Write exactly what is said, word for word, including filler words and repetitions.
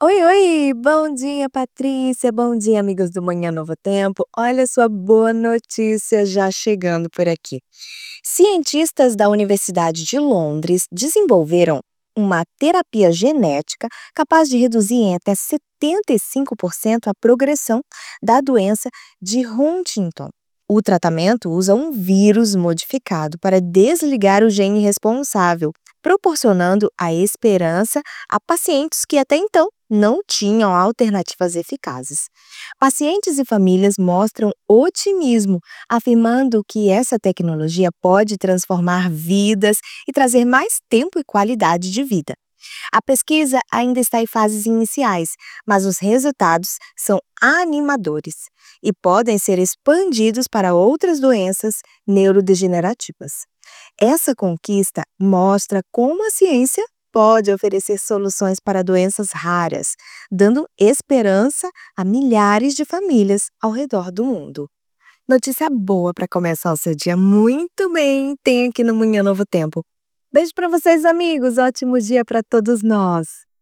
Oi, oi, bom dia Patrícia, bom dia amigos do Manhã Novo Tempo. Olha sua boa notícia já chegando por aqui. Cientistas da Universidade de Londres desenvolveram uma terapia genética capaz de reduzir em até setenta e cinco por cento a progressão da doença de Huntington. O tratamento usa um vírus modificado para desligar o gene responsável, proporcionando a esperança a pacientes que até então não tinham alternativas eficazes. Pacientes e famílias mostram otimismo, afirmando que essa tecnologia pode transformar vidas e trazer mais tempo e qualidade de vida. A pesquisa ainda está em fases iniciais, mas os resultados são animadores e podem ser expandidos para outras doenças neurodegenerativas. Essa conquista mostra como a ciência pode oferecer soluções para doenças raras, dando esperança a milhares de famílias ao redor do mundo. Notícia boa para começar o seu dia muito bem, tem aqui no Manhã Novo Tempo. Beijo para vocês, amigos. Ótimo dia para todos nós.